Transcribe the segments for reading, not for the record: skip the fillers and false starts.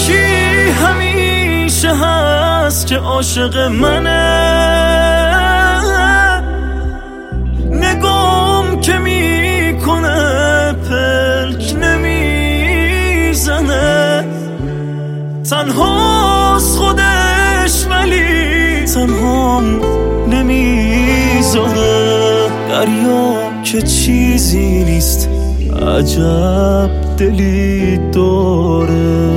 یکی همیشه هست که عاشق منه، نگام که میکنه پلک نمیزنه، تنهاست خودش ولی تنهام نمیذاره. دریا که چیزی نیست عجب دلی داره.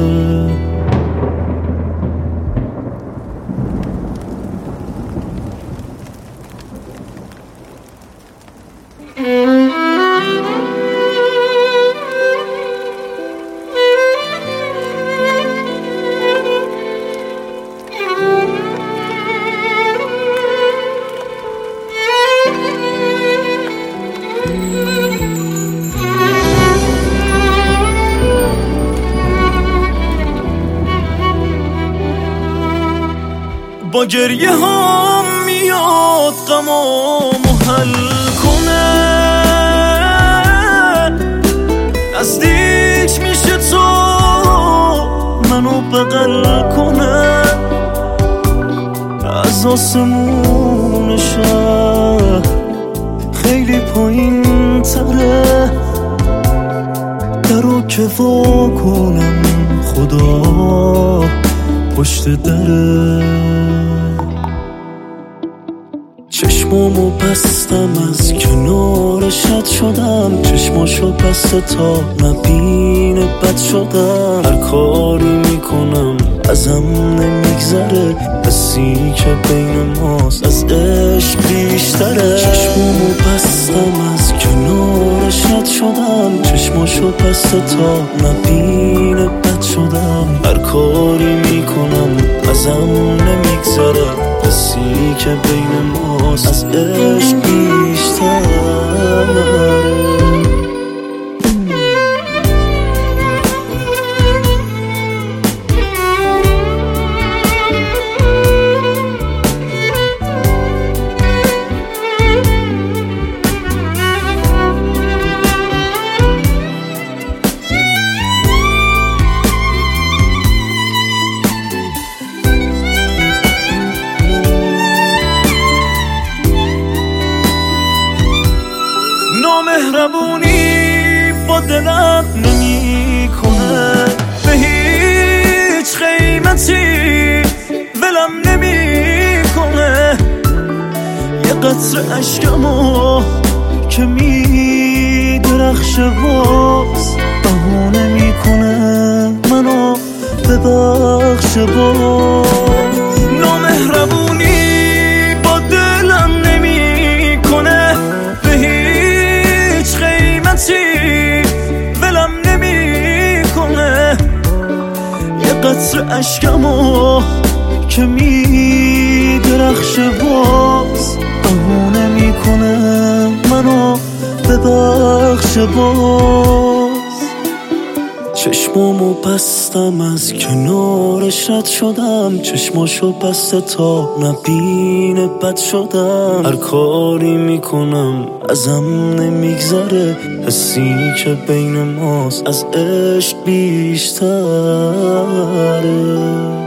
با گریه هم میاد غمامو حل کنه، نزدیک میشه تو منو بغل کنه، از آسمون شهر خیلی پایین تره، درو که وا کنم خدا پشت دره. چشمامو بستم از کنارش رد شدم، چشماشو بسته تا نبینه بد شدم، هر کاری میکنم ازم نمیگذره، حسی که بین ماست از عشق بیشتره. چشمامو بستم از کنارش رد شدم، چشماشو بسته تا نبینه بد شدم، هر کاری میکنم ازم نمیگذره، حسی که بین ماست از عشق بیشتره. نامهربونی با دلم نمی کنه، به هیچ قیمتی ولم نمی کنه، یه قطره اشکمو که می درخشه باز بهونه می کنه منو ببخشه باز. نامهربونی با دلم نمی کنه، به هیچ قیمتی ولم نمی کنه، یه قطره اشکمو که می درخشه باز بهونه می کنه منو ببخشه باز. چشمامو بستم از کنارش رد شدم، چشماشو بسته تا نبینه بد شدم، هر کاری میکنم ازم نمیگذره، حسی که بین ماست از عشق بیشتره.